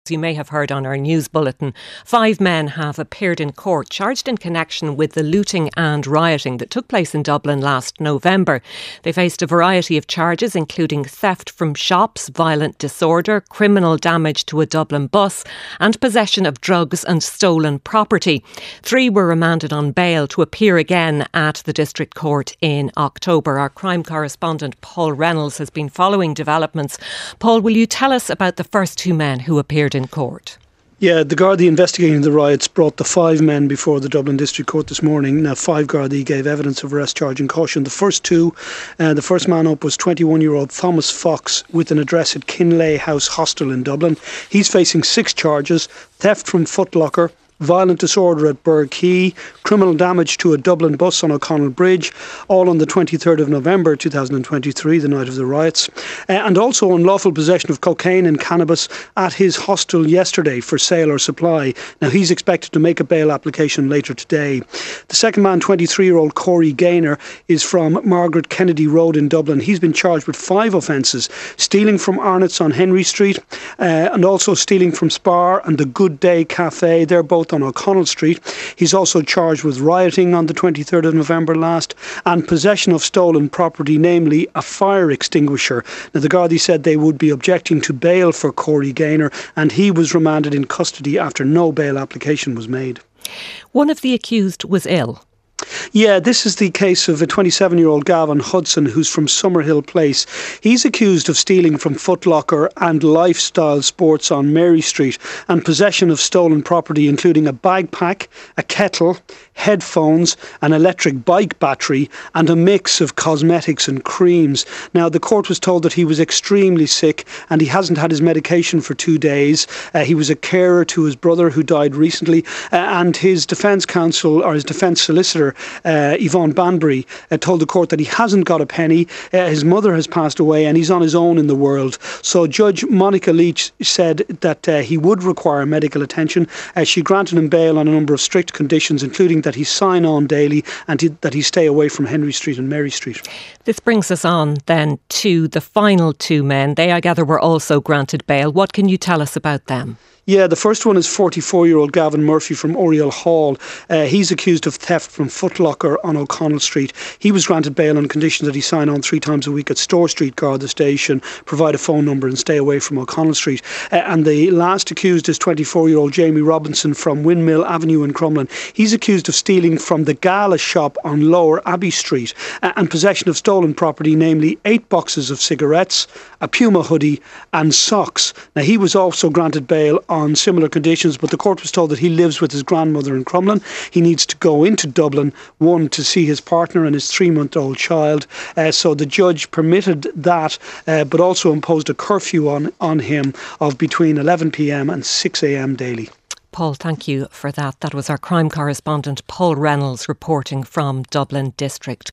You may have heard on our news bulletin, 5 men have appeared in court charged in connection with the looting and rioting that took place in Dublin last November. They faced a variety of charges, including theft from shops, violent disorder, criminal damage to a Dublin bus and possession of drugs and stolen property. 3 were remanded on bail to appear again at the District Court in October. Our crime correspondent Paul Reynolds has been following developments. Paul, will you tell us about the first 2 men who appeared in court? Yeah, the Gardaí investigating the riots brought the 5 men before the Dublin District Court this morning. Now, 5 Gardaí gave evidence of arrest, charge and caution. The first 2, the first man up was 21-year-old Thomas Fox with an address at Kinlay House Hostel in Dublin. He's facing 6 charges: theft from Foot Locker, violent disorder at Burgh Quay, criminal damage to a Dublin bus on O'Connell Bridge, all on the 23rd of November 2023, the night of the riots, and also unlawful possession of cocaine and cannabis at his hostel yesterday for sale or supply. Now, he's expected to make a bail application later today. The second man, 23-year-old Corey Gaynor, is from Margaret Kennedy Road in Dublin. He's been charged with 5 offences: stealing from Arnott's on Henry Street, and also stealing from Spar and the Good Day Cafe. They're both on O'Connell Street. He's also charged with rioting on the 23rd of November last and possession of stolen property, namely a fire extinguisher. Now, the Gardaí said they would be objecting to bail for Corey Gaynor, and he was remanded in custody after no bail application was made. One of the accused was ill. Yeah, this is the case of a 27-year-old Gavin Hudson, who's from Summerhill Place. He's accused of stealing from Foot Locker and Lifestyle Sports on Mary Street and possession of stolen property, including a bagpack, a kettle, headphones, an electric bike battery and a mix of cosmetics and creams. Now, the court was told that he was extremely sick and he hasn't had his medication for 2 days. He was a carer to his brother who died recently, and his defence counsel, or his defence solicitor, Yvonne Banbury, told the court that he hasn't got a penny. His mother has passed away and he's on his own in the world. So Judge Monica Leach said that he would require medical attention. She granted him bail on a number of strict conditions, including that he sign on daily and that he stay away from Henry Street and Mary Street. This brings us on then to the final 2 men. They, I gather, were also granted bail. What can you tell us about them? Yeah, the first one is 44-year-old Gavin Murphy from Oriel Hall. He's accused of theft from Foot Locker on O'Connell Street. He was granted bail on conditions that he sign on 3 times a week at Store Street, guard the station, provide a phone number and stay away from O'Connell Street. And the last accused is 24-year-old Jamie Robinson from Windmill Avenue in Crumlin. He's accused of stealing from the Gala shop on Lower Abbey Street and possession of stolen property, namely 8 boxes of cigarettes, a Puma hoodie and socks. Now, he was also granted bail on similar conditions, but the court was told that he lives with his grandmother in Crumlin. He needs to go into Dublin, one, to see his partner and his 3-month-old child. So the judge permitted that, but also imposed a curfew on him of between 11 p.m. and 6 a.m. daily. Paul, thank you for that. That was our crime correspondent Paul Reynolds reporting from Dublin District